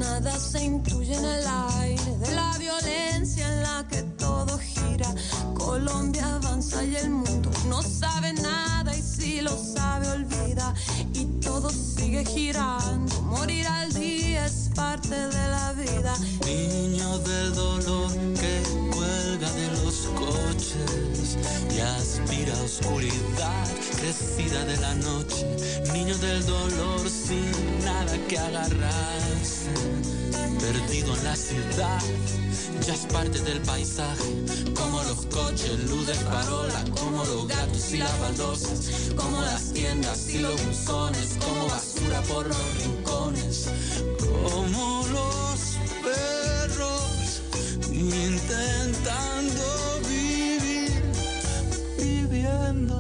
nada se intuye en el aire de la violencia en la que todo gira. Colombia avanza y el mundo no sabe nada, y si lo sabe olvida, y todo sigue girando. Morir al día es parte de la vida. Niño del dolor que cuelga de los coches y aspira a oscuridad crecida de la noche. Niño del dolor sin nada que agarrarse, perdido en la ciudad, ya es parte del paisaje. Como los coches, luz de farola, como los gatos y las baldosas, como las tiendas y los buzones, como basura por los rincones, como los perros intentando vivir, viviendo.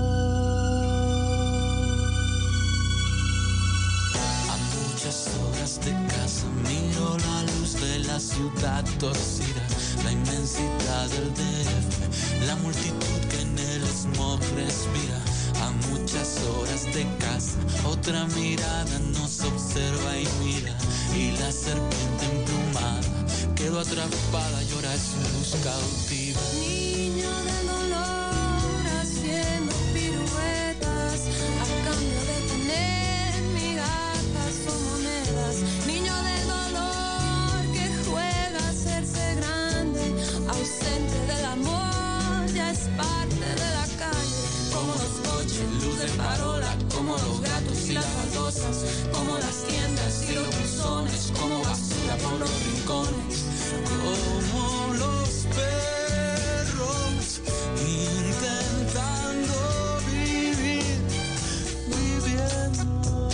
A muchas horas de casa miro la luz de la ciudad torcida, la inmensidad del DF, la multitud que en el smog respira. A muchas horas de casa otra mirada nos observa y mira, y la serpiente emplumada quedó atrapada y ahora su luz cautiva. Niño del dolor haciendo piruetas a cambio de tener migajas o monedas. Niño del dolor que juega a hacerse grande, ausente del amor, ya es parte de la calle. Como los coches, luz de farola, como los gatos y las baldosas, como las tiendas y los buzones, como basura por los rincones, como los perros intentando vivir, viviendo.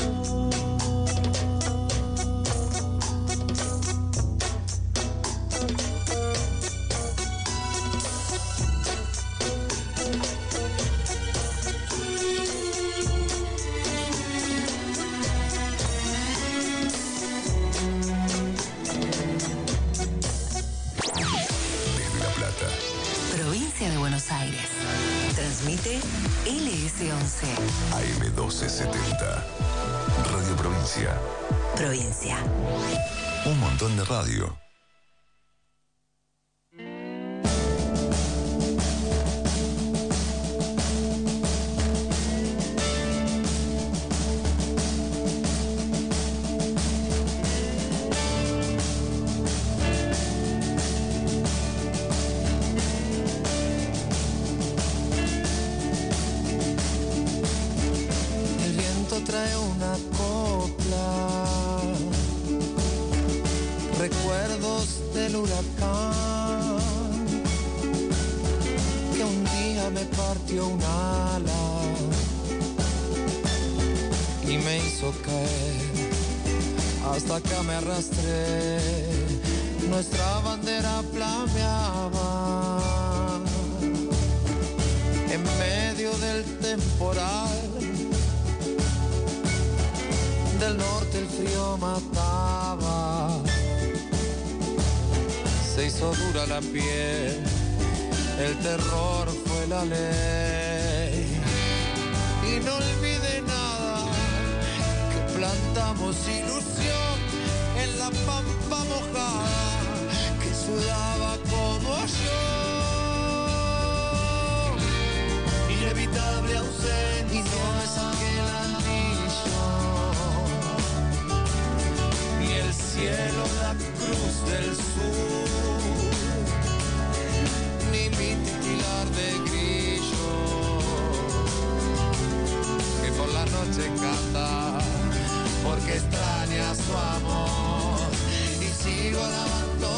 Provincia de Buenos Aires. Transmite LS11. AM1270. Radio Provincia. Provincia. Un montón de radio. Trae una copla, recuerdos del huracán, que un día me partió un ala y me hizo caer, hasta acá me arrastré, nuestra bandera flameaba en medio del temporal. Del norte el frío mataba, se hizo dura la piel, el terror fue la ley. Y no olvide nada, que plantamos ilusión en la pampa mojada, que sudaba como yo. Inevitable ausencia, y no es aquel anillo, el cielo, la cruz del sur, ni mi titilar de grillo, que por la noche canta, porque extraña su amor, y sigo lavando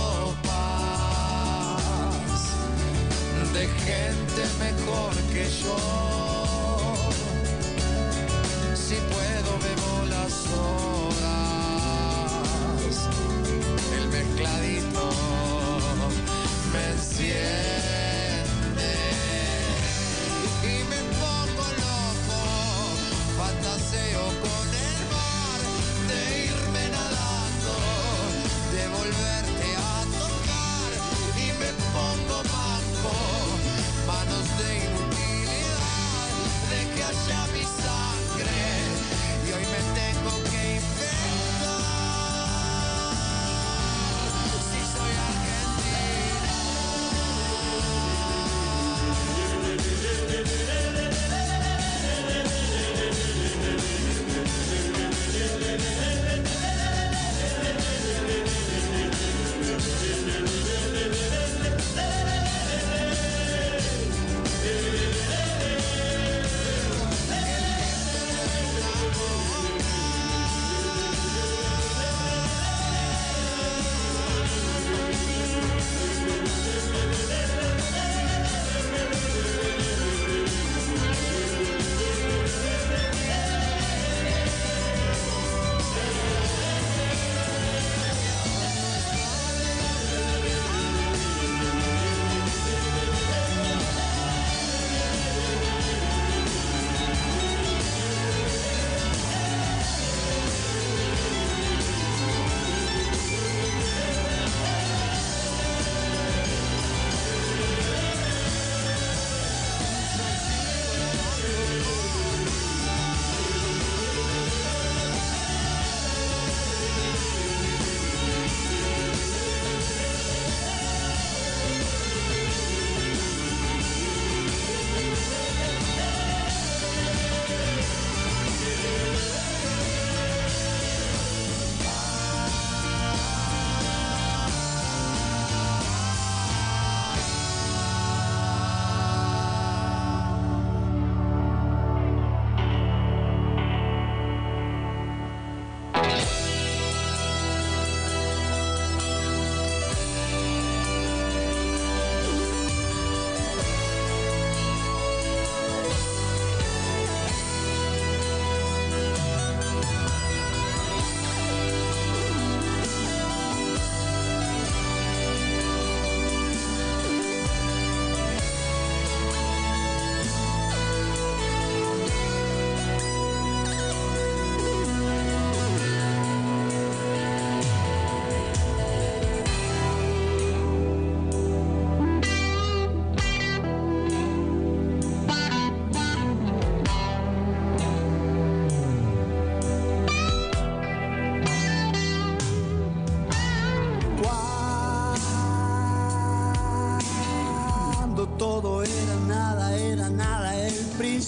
copas de gente mejor que yo. Si puedo bebo las horas, el mezcladito me enciende y me pongo loco, fantaseo con el mar, de irme nadando, de volverte a tocar, y me pongo manco, manos de inutilidad.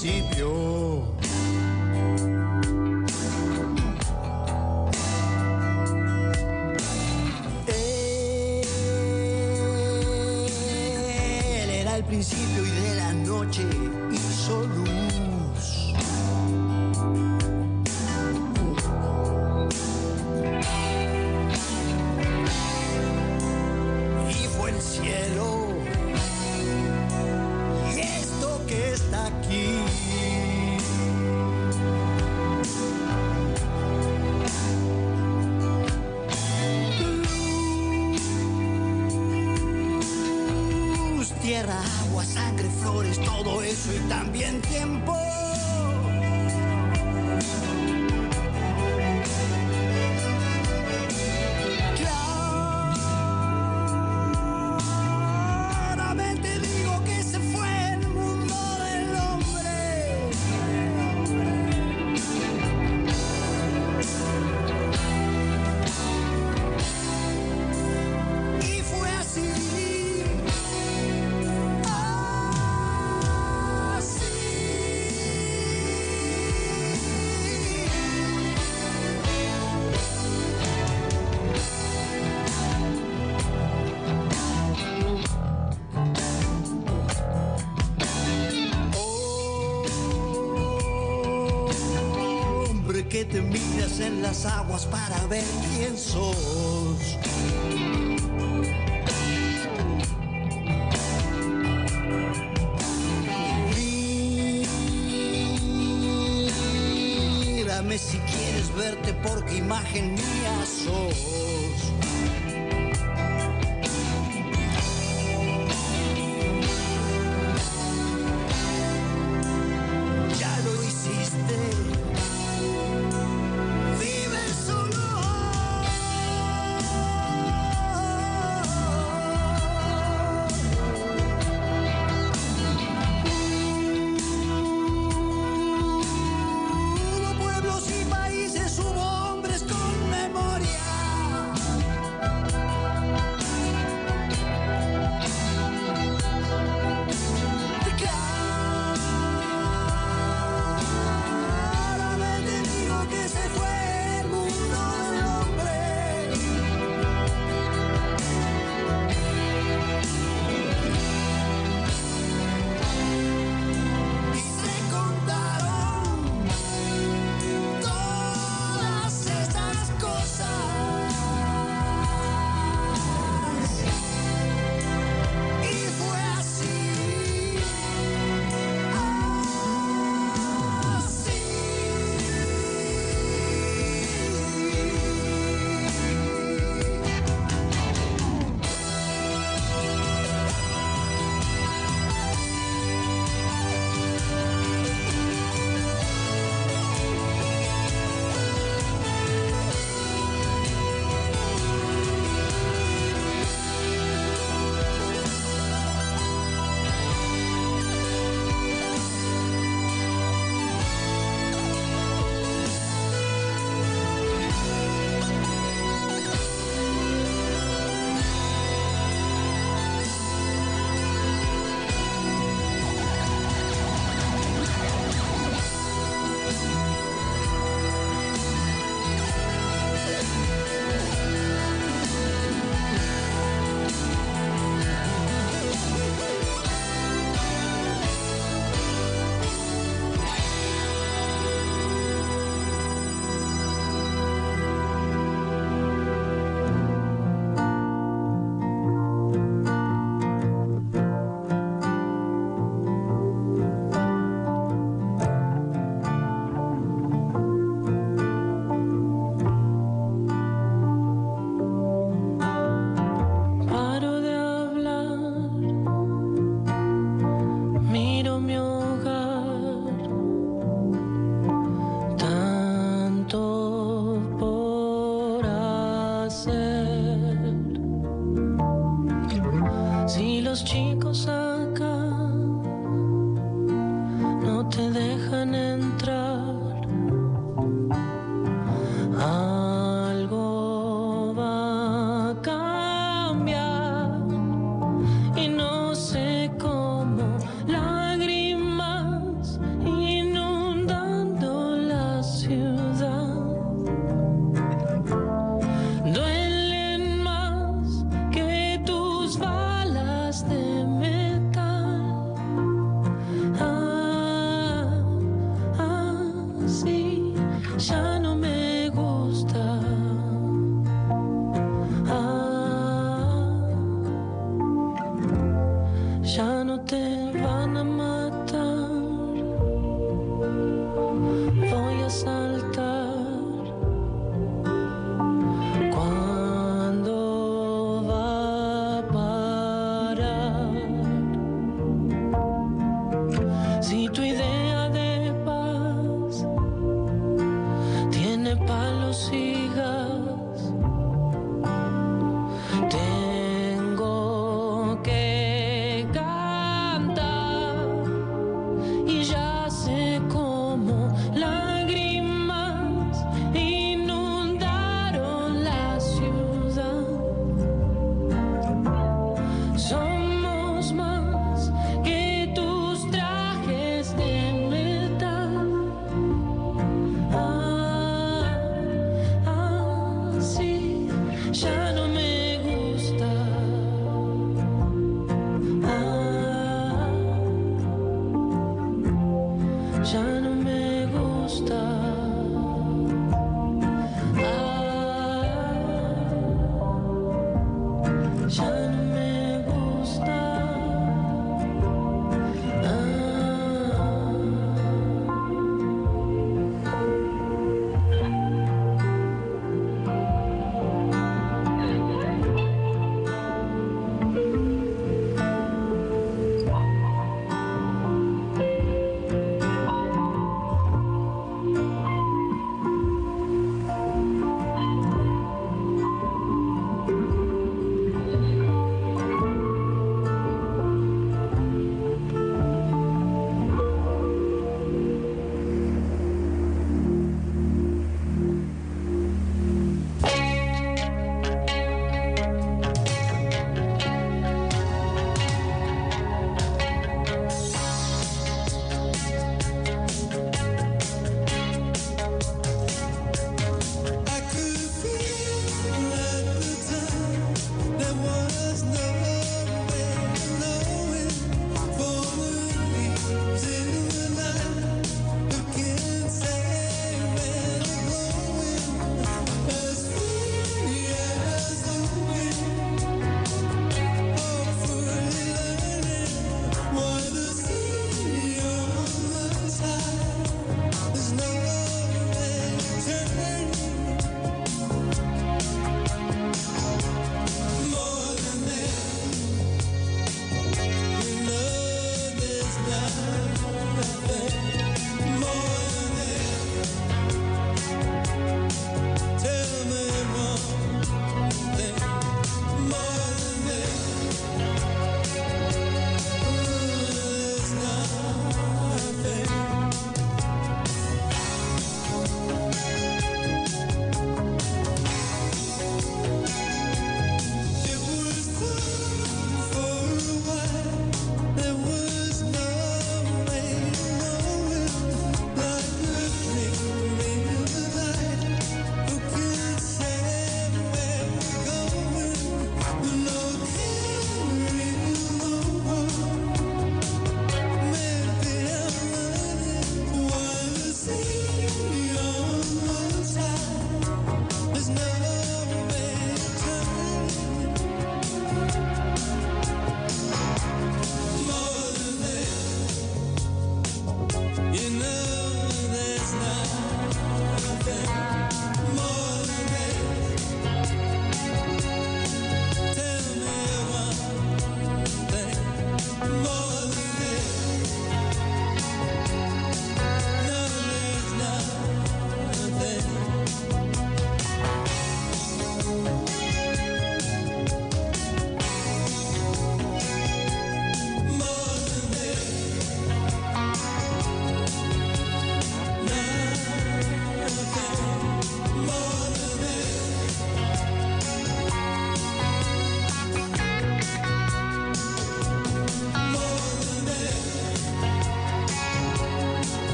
principio. Él era el principio y de la noche hizo luz. Y fue el cielo. Y esto que está aquí. Luz, tierra, agua, sangre, flores, todo eso y también tiempo. Claramente digo que se fue el mundo del hombre. Y fue así. Hombre que te miras en las aguas para ver quién sos. Mírame si quieres verte porque imagen mía sos. Ya lo hiciste. Vive solo. Hubo pueblos y países, hubo hombres con memoria.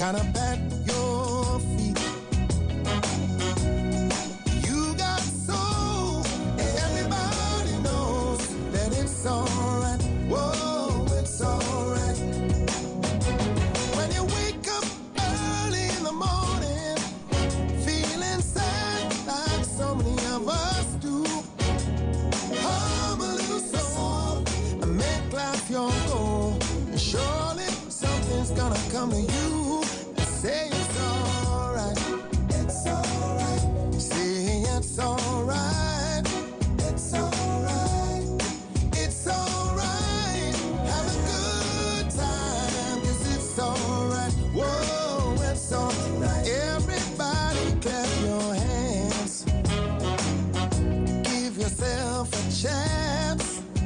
gotta pat your feet. You got soul, everybody knows that it's alright. Whoa, it's alright. When you wake up early in the morning, feeling sad like so many of us do, hum a little soul and make life your goal. And surely something's gonna come to you and say it's alright. It's alright. Say it's alright. It's alright. It's alright. Have a good time, 'cause it's alright. Whoa, it's alright. Everybody clap your hands. Give yourself a chance.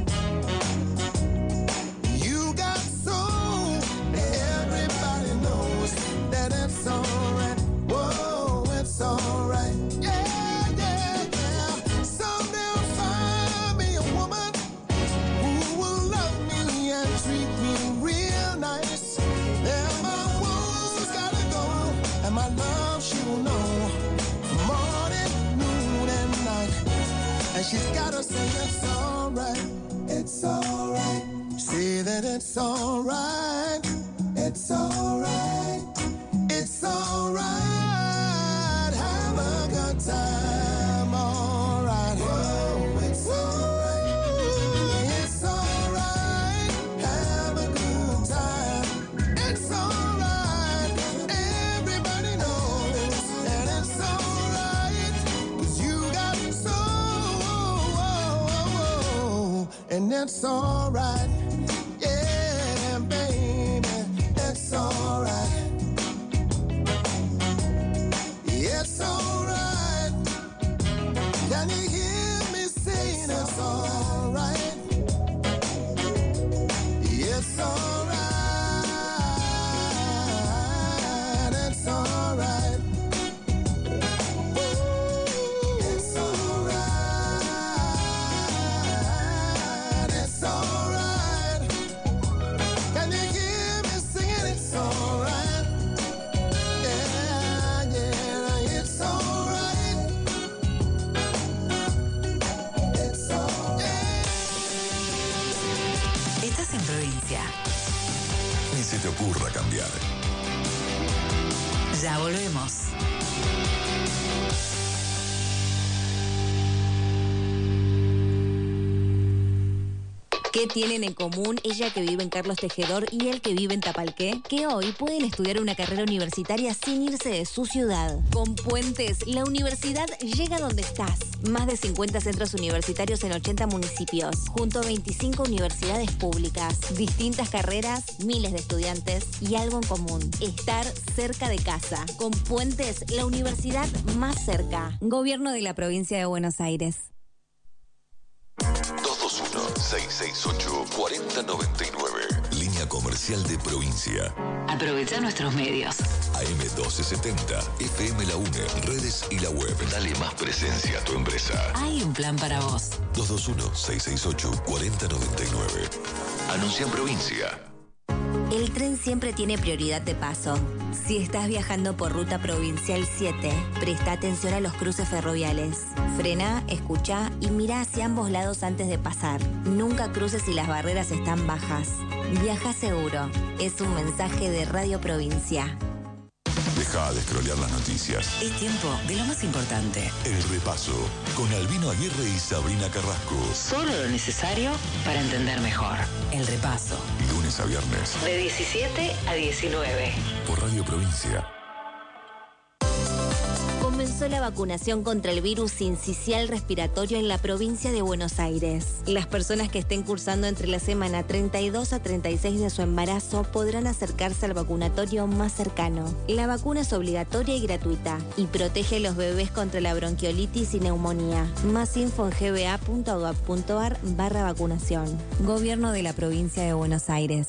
You got soul. Everybody knows that it's alright. Whoa, it's alright. Yeah, yeah, yeah. Someday I'll find me a woman who will love me and treat me real nice. There my woes gotta go, and my love she will know morning, noon, and night. And she's gotta say it's alright. It's alright. Say that it's alright. It's alright. It's alright. Have a good time. Alright. Whoa, it's alright. It's alright. Have a good time. It's alright. Everybody knows that it's alright. 'Cause you got soul. And it's alright. Yeah, baby. It's alright. It's alright. Can you hear me saying it's alright? It's alright. It's alright. It's alright. It's alright. Can you hear me singing it's alright? Yeah, yeah, it's alright. It's alright. Estás en provincia. Ni se te ocurra cambiar. Ya volvemos. ¿Qué tienen en común ella que vive en Carlos Tejedor y él que vive en Tapalqué? Que hoy pueden estudiar una carrera universitaria sin irse de su ciudad. Con Puentes, la universidad llega donde estás. Más de 50 centros universitarios en 80 municipios, junto a 25 universidades públicas. Distintas carreras, miles de estudiantes y algo en común: estar cerca de casa. Con Puentes, la universidad más cerca. Gobierno de la provincia de Buenos Aires. 221-668-4099. Línea comercial de provincia. Aprovecha nuestros medios. AM1270, FM La UNE, redes y la web. Dale más presencia a tu empresa. Hay un plan para vos. 221-668-4099. Anuncia en provincia. El tren siempre tiene prioridad de paso. Si estás viajando por ruta provincial 7, presta atención a los cruces ferroviales. Frena, escucha y mira hacia ambos lados antes de pasar. Nunca cruces si las barreras están bajas. Viaja seguro. Es un mensaje de Radio Provincia. Deja de scrollear las noticias. Es tiempo de lo más importante. El repaso con Albino Aguirre y Sabrina Carrasco. Solo lo necesario para entender mejor. El repaso. Lunes a viernes. De 17 a 19. Por Radio Provincia. Comenzó la vacunación contra el virus sincicial respiratorio en la provincia de Buenos Aires. Las personas que estén cursando entre la semana 32 a 36 de su embarazo podrán acercarse al vacunatorio más cercano. La vacuna es obligatoria y gratuita y protege a los bebés contra la bronquiolitis y neumonía. Más info en gba.gov.ar/vacunación. Gobierno de la provincia de Buenos Aires.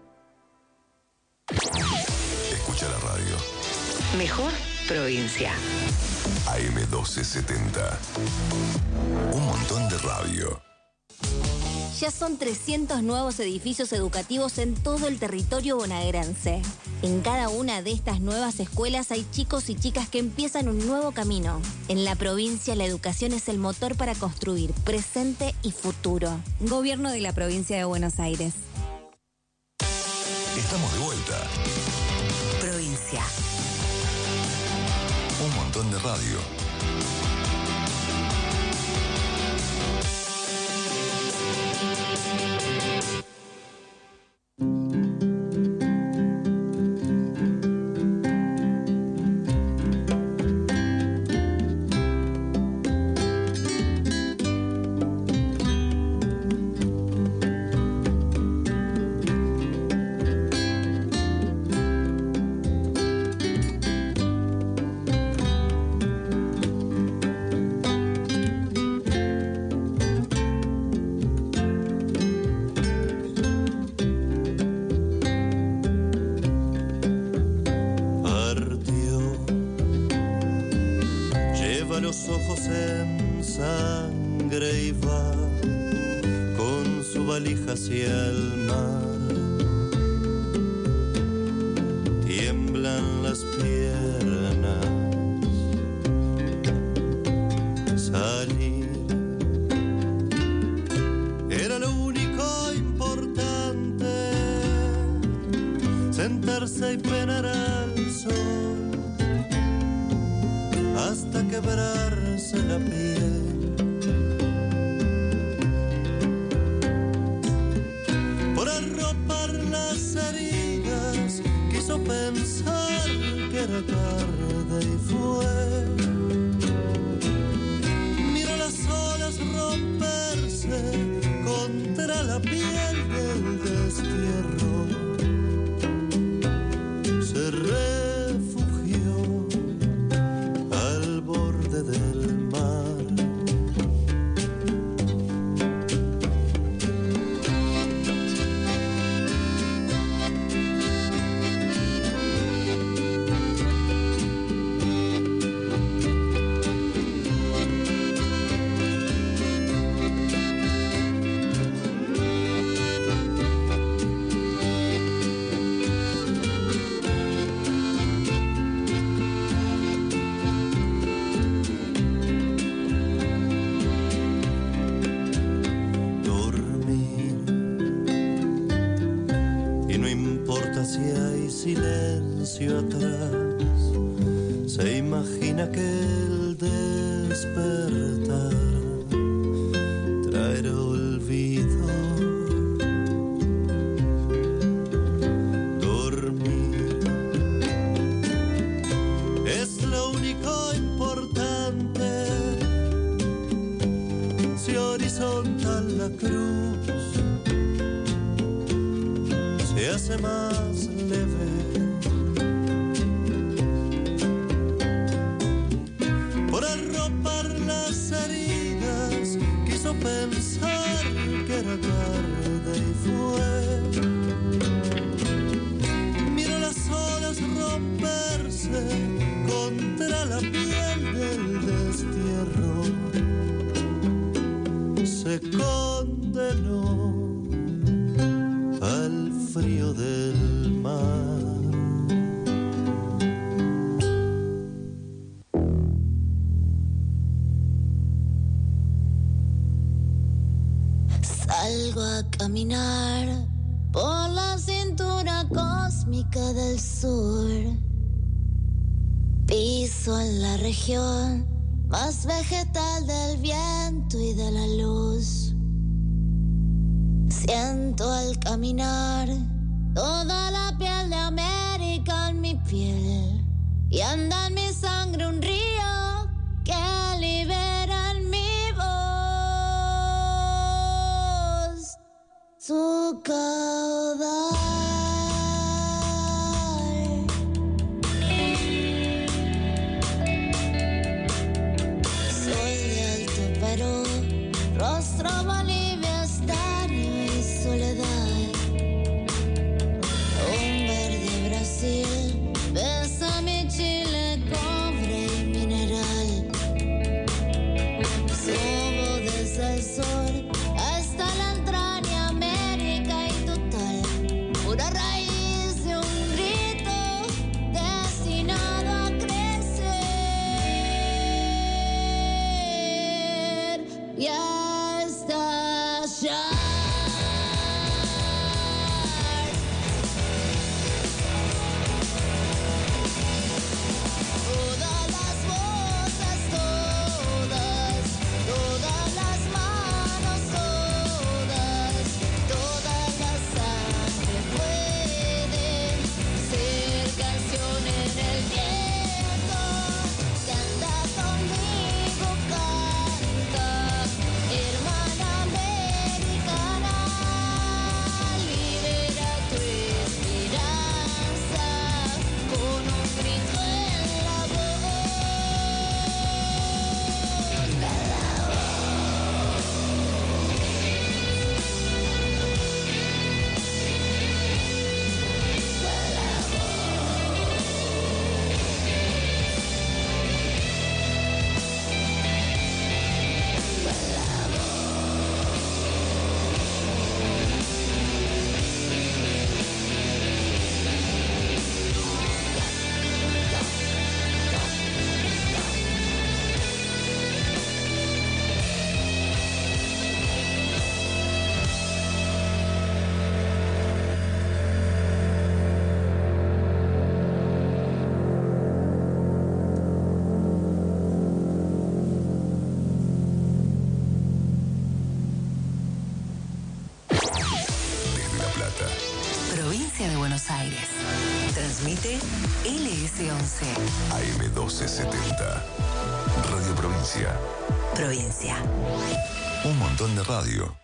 Escucha la radio. Mejor provincia. AM1270. Un montón de radio. Ya son 300 nuevos edificios educativos en todo el territorio bonaerense. En cada una de estas nuevas escuelas hay chicos y chicas que empiezan un nuevo camino. En la provincia, la educación es el motor para construir presente y futuro. Gobierno de la provincia de Buenos Aires. Estamos de vuelta. Provincia. Un montón de radio. Los ojos en sangre y va con su valija hacia el mar. Tiemblan las piernas. Salir era lo único importante. Sentarse y penar al sol hasta quebrarse la piel. Por arropar las heridas quiso pensar que era tarde y fue. Miró las olas romperse contra la piel del destierro. Se refugió al borde del mar. Silencio atrás, se imagina que el despertar traerá olvido. Dormir es lo único importante. Si horizontal la cruz se hace más leve. Por arropar las heridas quiso pensar que era tarde y fue. Miró las olas romperse contra la piel del destierro. Se condenó al frío del mar. Salgo a caminar por la cintura cósmica del sur. Piso en la región más vegetal del viento y de la luz. Siento al caminar toda la piel de América en mi piel. Y anda en mi sangre un río que libera en mi voz su caudal. Soy de Alto Perú, rostro Bolivia, estaño y soledad. Un verde Transmite LS11. AM1270. Radio Provincia. Provincia. Un montón de radio.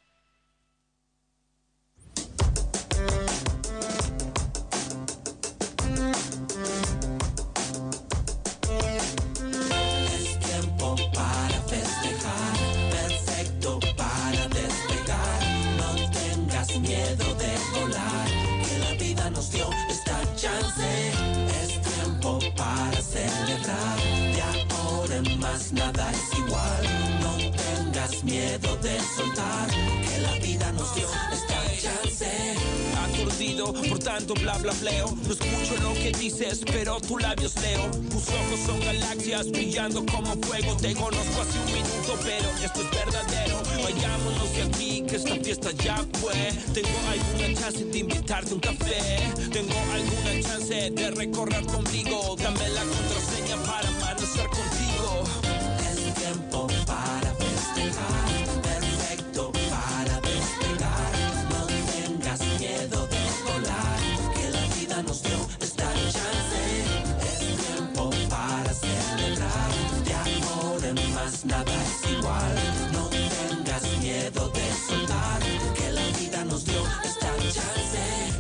Es tiempo para festejar, perfecto para despegar. No tengas miedo de volar, que la vida nos dio esta chance. Es tiempo para celebrar, de ahora en más nada es igual. No tengas miedo de soltar, que la vida nos dio esta chance. Aturdido por tanto bla bla bleo, no escucho lo que dices, pero tus labios leo. Tus ojos son galaxias brillando como fuego. Te conozco hace un minuto, pero esto es verdadero. Vayámonos de aquí, que esta fiesta ya fue. Tengo alguna chance de invitarte a un café. Tengo alguna chance de recorrer contigo. Dame la contraseña para amanecer contigo. Es tiempo para festejar, perfecto para despegar. No tengas miedo de volar, que la vida nos dio esta chance. Es tiempo para celebrar, de ahora en más nada es igual. No tengas miedo de soltar, que la vida nos dio esta chance.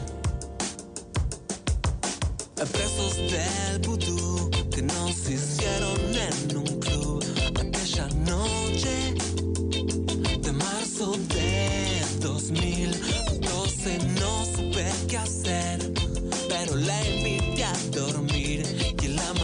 Presos del vudú que nos hicieron en un club aquella noche de marzo de 2012. No supe qué hacer, pero la invité a dormir. Y en la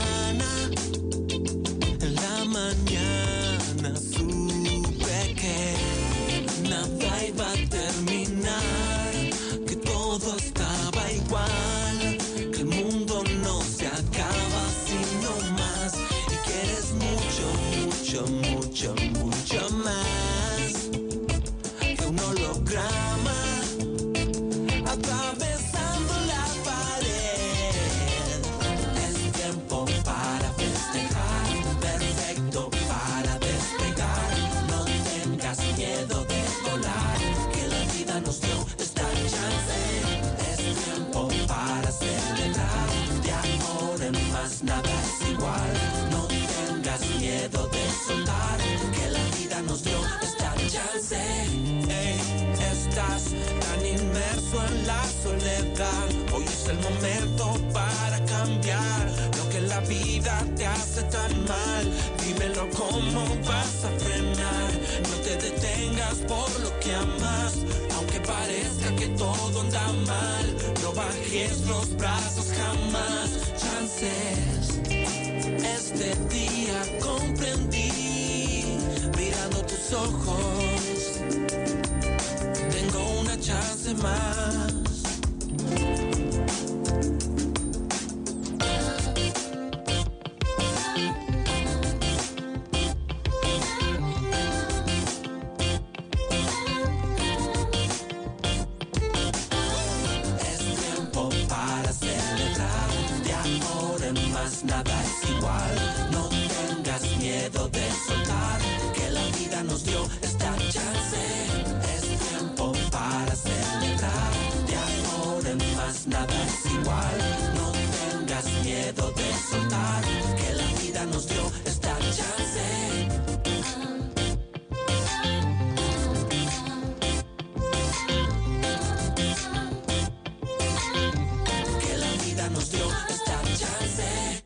mañana supe que nada iba a terminar, que todo estaba igual, que el mundo no se acaba sino más, y que eres mucho, mucho, mucho, mucho más que un holograma atravesando la pared. Es tiempo para festejar, perfecto para despegar. No tengas miedo de volar, que la vida nos dio esta chance. Es tiempo para celebrar, de ahora en más nada es igual. No tengas miedo de soltar, que la vida nos dio esta chance. Ey, estás tan inmerso en la soledad. Hoy es el momento para cambiar lo que en la vida te hace tan mal. Dímelo, ¿cómo vas a frenar? No te detengas por lo que amas, aunque parezca que todo anda mal. No bajes los brazos jamás. Chances, este día comprendí, mirando tus ojos, tengo una chance más. Es tiempo para celebrar, de ahora en más nada es igual. No tengas miedo de soltar, que la vida nos dio esta chance. Es tiempo para celebrar, de ahora en más nada es igual. No tengas miedo de soltar, que la vida nos dio esta chance. Que la vida nos dio esta chance.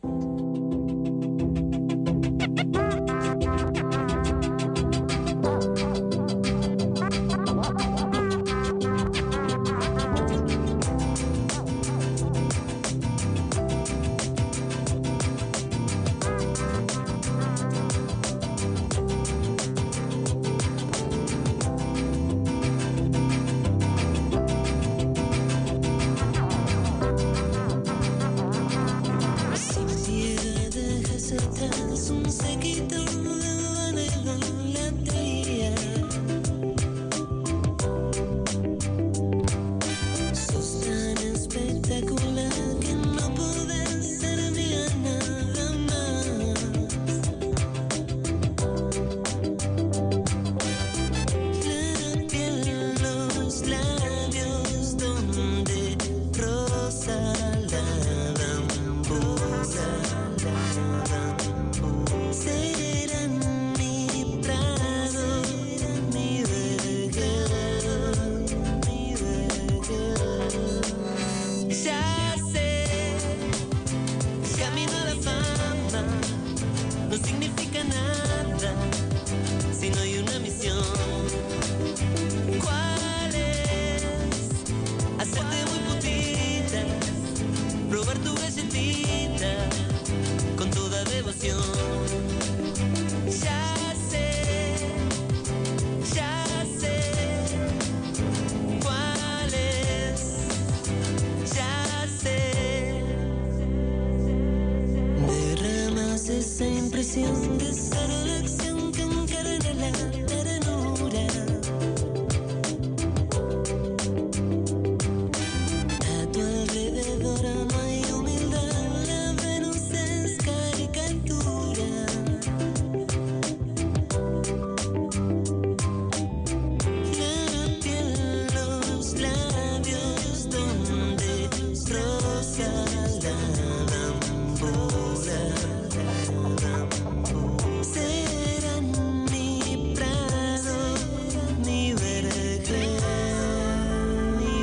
probar tu galletita con toda devoción. Ya sé cuál es, ya sé. Derramas esa impresión de satisfacción que encarna la ternura. A tu alrededor no hay humildad, la Venus es caricatura. La piel, los labios donde rosa la bambura. Serán mi prado, mi vergel, mi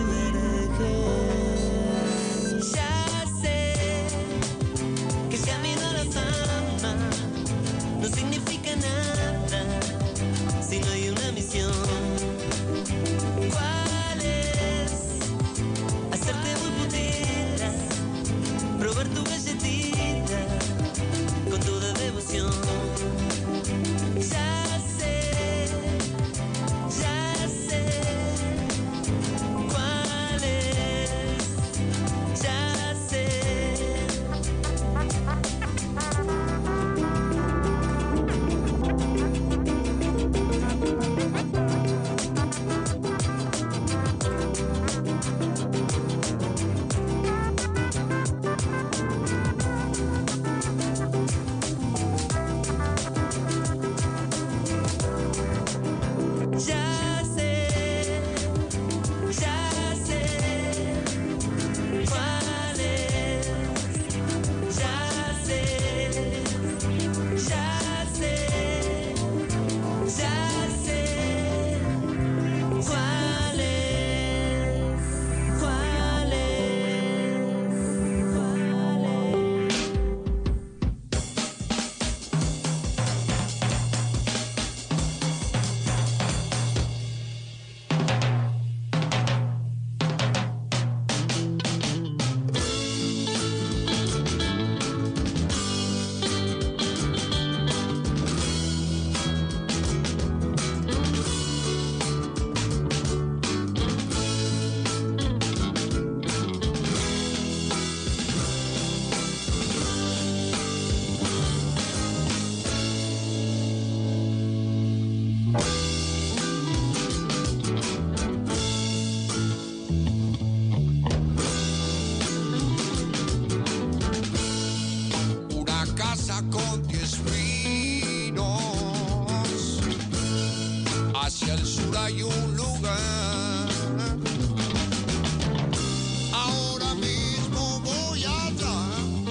vergel. Ya sé que el camino a la fama no significa nada si no hay una misión. ¿Cuál es? Hacerte muy putita, probar tu galletita con toda devoción. Ya sé cuál es, ya sé. Ya sé cuál es, ya sé cuál Una casa con 10 pinos, hacia el sur hay un lugar. Ahora mismo voy allá,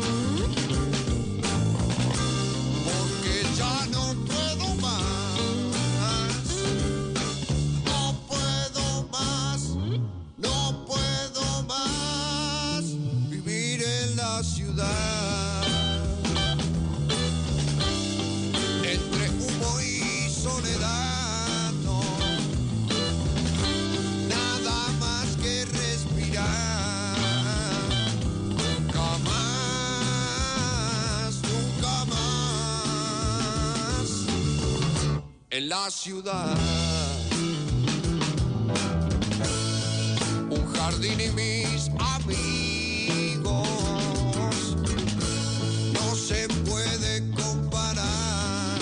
porque ya no puedo más. No puedo más, no puedo más vivir en la ciudad. Entre humo y soledad, no, nada más que respirar. Nunca más en la ciudad. Un jardín y mis amigos no se puede comparar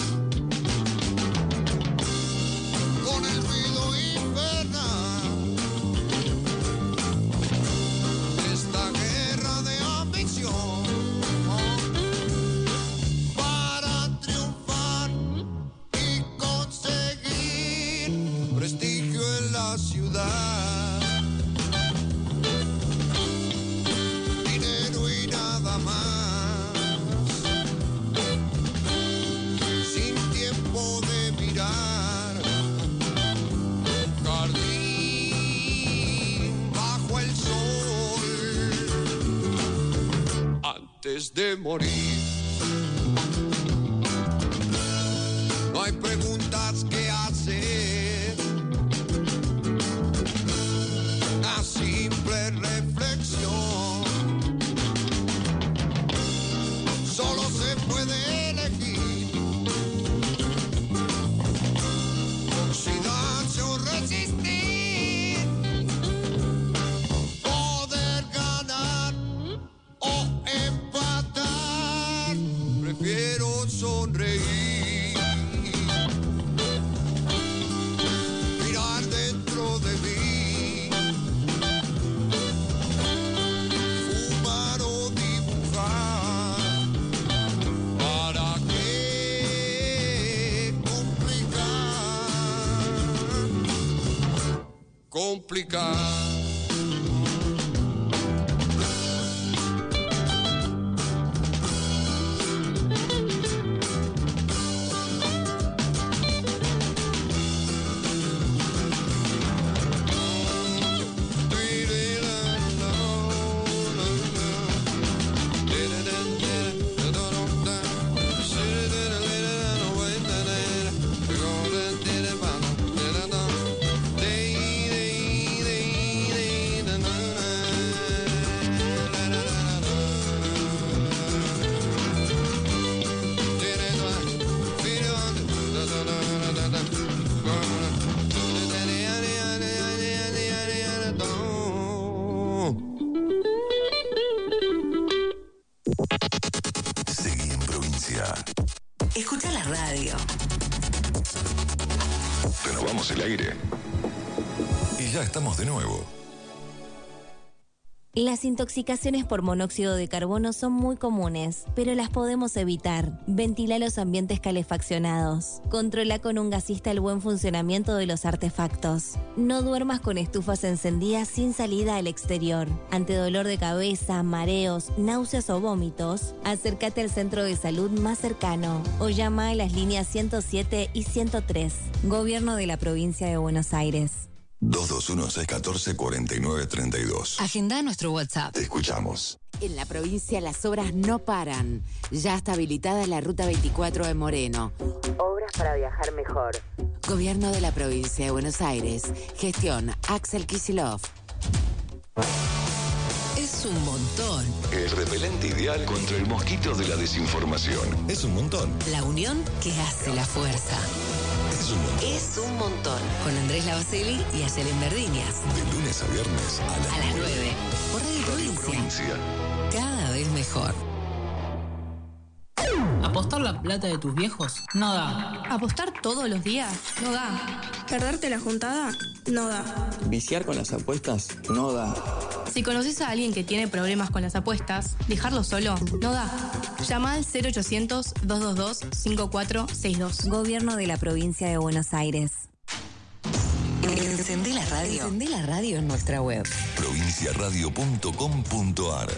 con el ruido infernal de esta guerra de ambición para triunfar y conseguir prestigio en la ciudad. Dinero y nada más, sin tiempo de mirar. Jardín bajo el sol antes de morir. No hay preguntas que hacer, una simple reflexión. explicar. Escucha la radio. Renovamos el aire. Y ya estamos de nuevo. Las intoxicaciones por monóxido de carbono son muy comunes, pero las podemos evitar. Ventila los ambientes calefaccionados. Controla con un gasista el buen funcionamiento de los artefactos. No duermas con estufas encendidas sin salida al exterior. Ante dolor de cabeza, mareos, náuseas o vómitos, acércate al centro de salud más cercano o llama a las líneas 107 y 103. Gobierno de la Provincia de Buenos Aires. 221-614-4932. Agenda nuestro WhatsApp. Te escuchamos. En la provincia las obras no paran. Ya está habilitada la Ruta 24 de Moreno. Obras para viajar mejor. Gobierno de la Provincia de Buenos Aires. Gestión Axel Kicillof. Es un montón. El repelente ideal contra el mosquito de la desinformación. Es un montón. La unión que hace la fuerza. Es un montón. Es un montón. Con Andrés Lavaselli y Ayelen Verdiñas. De lunes a viernes a las 9. Por Radio Provincia. Cada vez mejor. ¿Apostar la plata de tus viejos? No da. ¿Apostar todos los días? No da. ¿Perderte la juntada? No da. ¿Viciar con las apuestas? No da. Si conoces a alguien que tiene problemas con las apuestas, dejarlo solo no da. Llama al 0800-222-5462. Gobierno de la Provincia de Buenos Aires. Encendé la radio. Encendé la radio en nuestra web. provinciaradio.com.ar.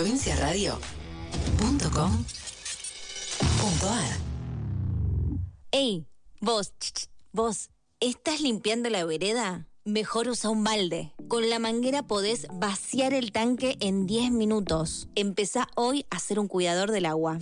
provinciaradio.com.ar. ¡Ey! Vos, ¿estás limpiando la vereda? Mejor usa un balde. Con la manguera podés vaciar el tanque en 10 minutos. Empezá hoy a ser un cuidador del agua.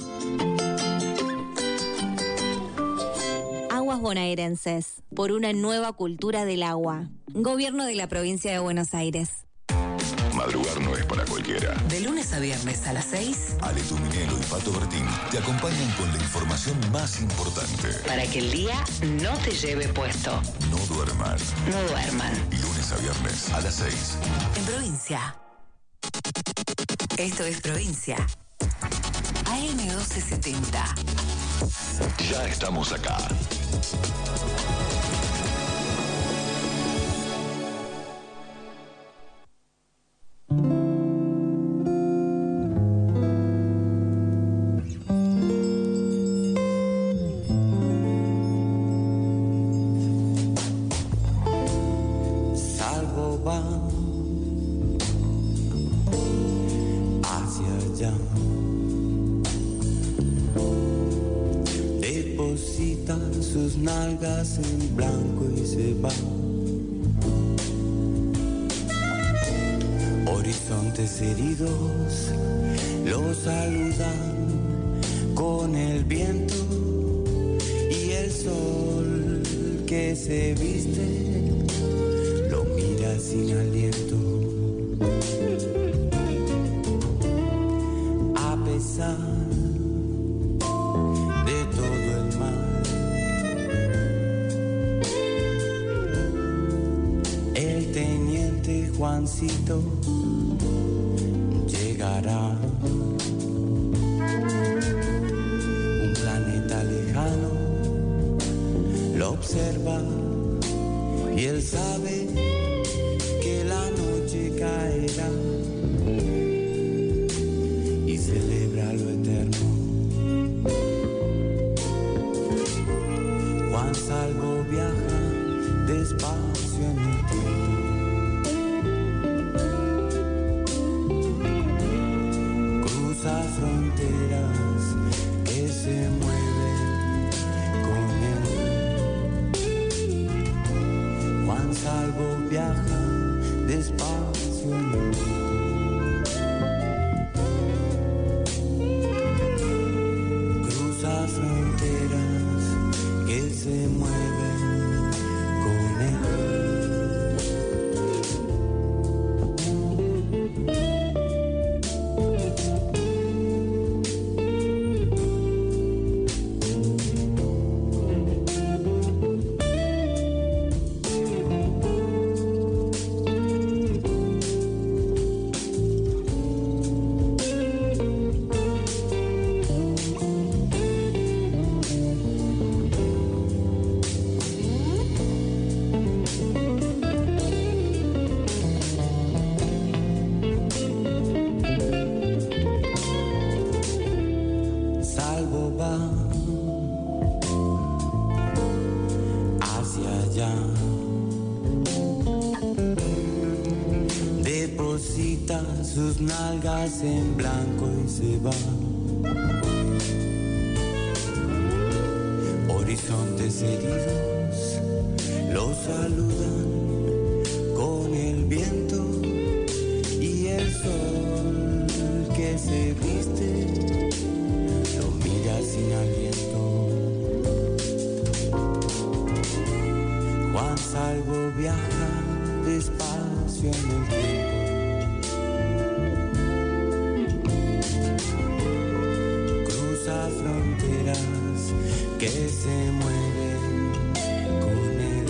Aguas bonaerenses, por una nueva cultura del agua. Gobierno de la Provincia de Buenos Aires. Madrugar no es para cualquiera. De lunes a viernes a las 6. Ale Tuminelo y Pato Bertín te acompañan con la información más importante. Para que el día no te lleve puesto. No duerman. No duerman. Lunes a viernes a las 6. En Provincia. Esto es Provincia. AM1270. Ya estamos acá. Salvo va hacia allá. Deposita sus nalgas en blanco y se va. Horizontes heridos lo saludan con el viento y el sol que se viste lo mira sin aliento. A pesar de todo el mal, el teniente Juancito llegará. Un planeta lejano lo observa y él sabe que la noche caerá y celebra lo eterno. Juan Salvo viaja despacio en el tiempo. Cruza fronteras que se mueven con él. Juan Salvo viaja despacio en el tiempo. Cruza fronteras que se mueven con él. Sus nalgas en blanco y se va. Horizontes heridos los saludan con el viento y el sol que se viste lo mira sin aliento. Juan Salvo viaja despacio en el tiempo. Fronteras que se mueven con él.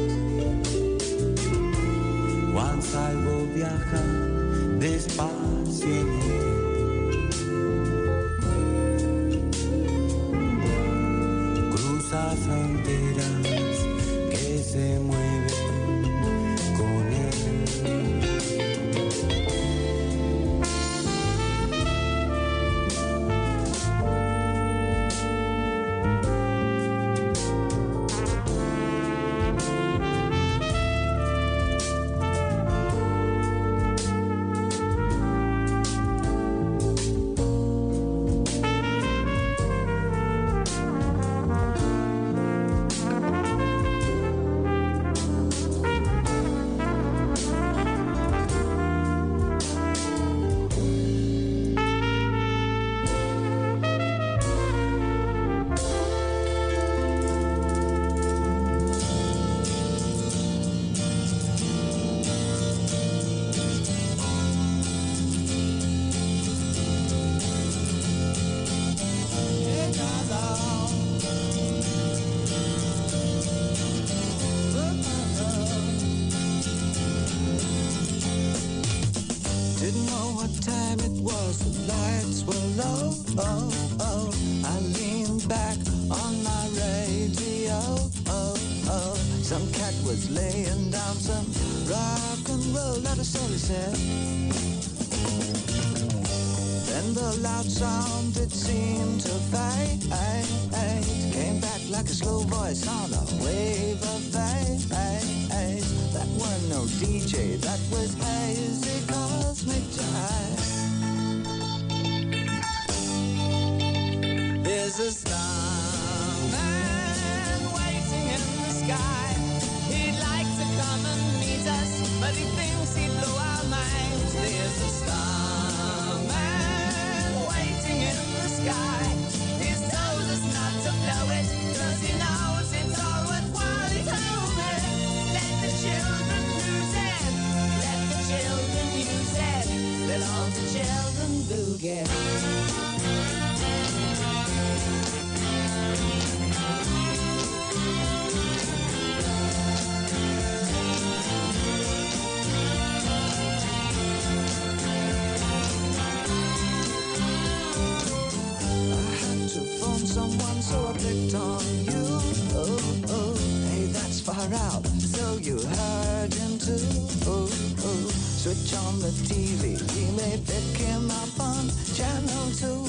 Juan Salvo viaja despacio en el tiempo. Cruza fronteras que se mueven con él. Switch on the TV, we may pick him up on channel 2.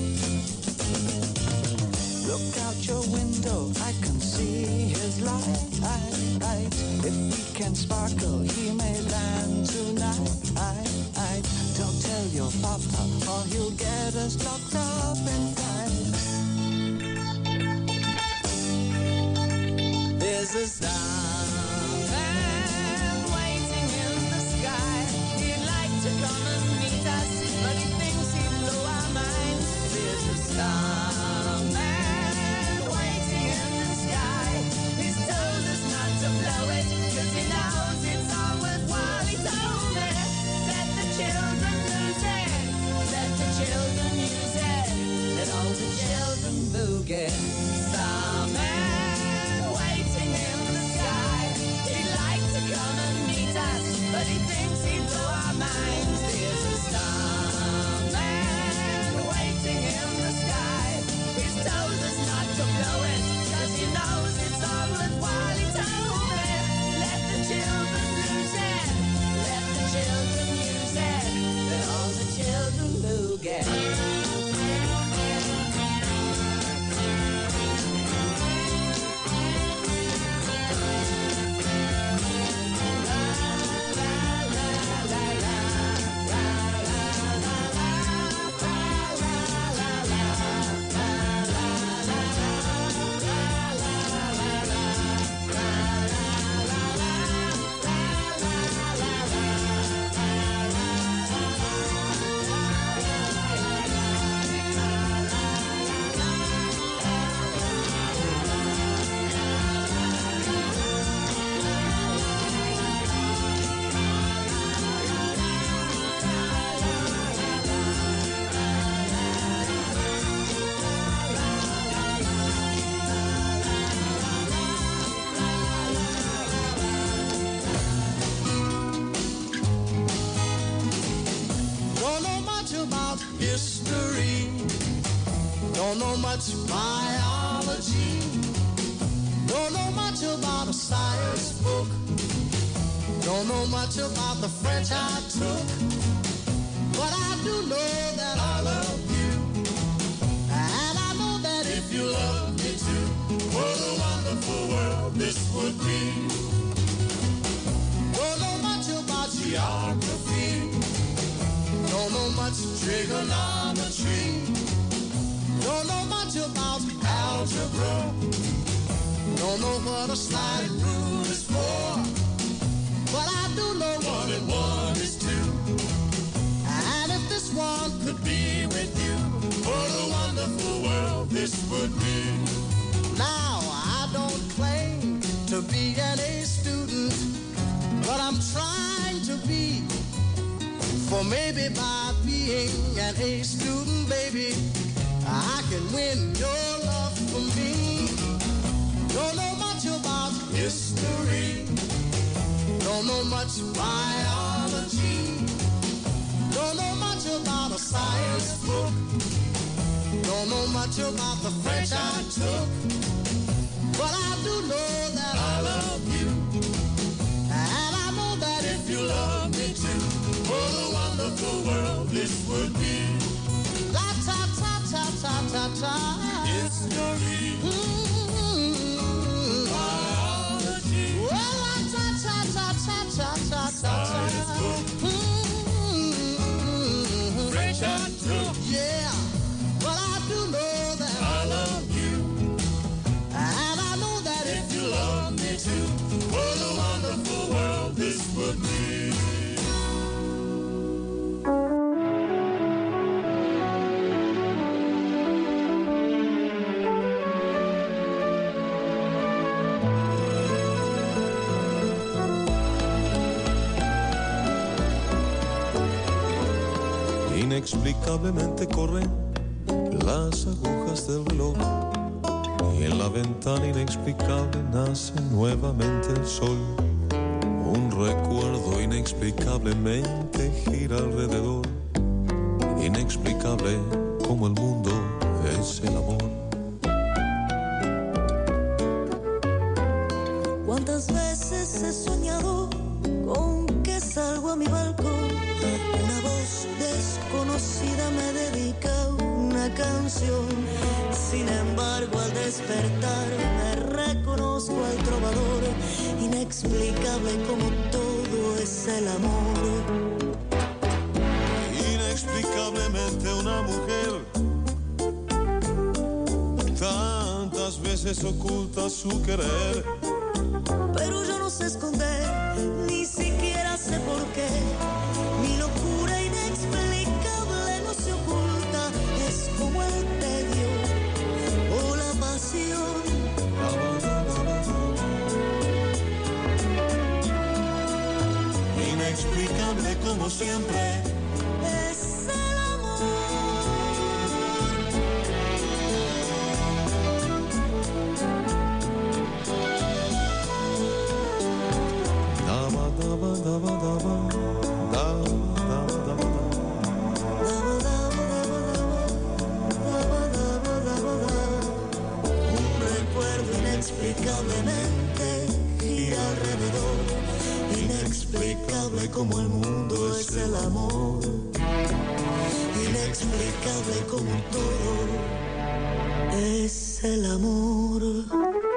Look out your window, I can see his light. If we can sparkle, he may land tonight. Don't tell your father after, or he'll get us locked up inside. There's a starman waiting in the sky. He'd like to come and meet us, but he thinks he'd blow our minds. There's a starman waiting in the sky. He's told us not to blow it, 'cause he knows it's always while he told me. Let the children lose it, let the children use it, let all the children boogie. Starman waiting in the sky. He'd like to come and meet us, but he thinks he'd blow our minds. There's a starman waiting in the sky. He's told us not to blow it, 'cause he knows it's all worthwhile. He told me, let the children lose it, let the children use it, let all the children boogie. History, don't know much biology, don't know much about a science book, don't know much about the French I took, but I do know that I love you, and I know that if you love me too, what a wonderful world this would be. Don't know much about geography, don't know much trigonometry, don't know much about algebra, don't know what a sliding rule is for, but I do know 1 and 1 is 2. And if this one could be with you, what a wonderful world this would be. Now I don't claim to be an A student, but I'm trying to be. For maybe by being an A student, baby, I can win your love for me. Don't know much about history, don't know much biology, don't know much about a science book, don't know much about the French I took, but I do know that I love you, and I know that if you love me too, what a wonderful world this would be. La ta ta ta ta ta ta. History. Biology. Well, la ta ta ta ta ta ta ta ta. French I took. Yeah, but I do know that I love you, and I know that if you love me too, what a wonderful world this would be. Inexplicablemente corren las agujas del reloj y en la ventana inexplicable nace nuevamente el sol. Un recuerdo inexplicablemente gira alrededor, inexplicable como el mundo es el amor. ¿Cuántas veces he soñado con que salgo a mi balcón? Una voz desconocida me dedica una canción. Sin embargo, al despertar me reconozco al trovador. Inexplicable como todo es el amor. Inexplicablemente una mujer tantas veces oculta su querer, pero yo no sé esconder, ni siquiera sé por qué. Mi locura inexplicable no se oculta, es como el tedio o la pasión. Inexplicable como siempre es el amor. Daba, daba, daba, daba, daba, daba, daba, Un recuerdo inexplicablemente gira alrededor. Inexplicable como el mundo es el amor. Inexplicable como todo es el amor.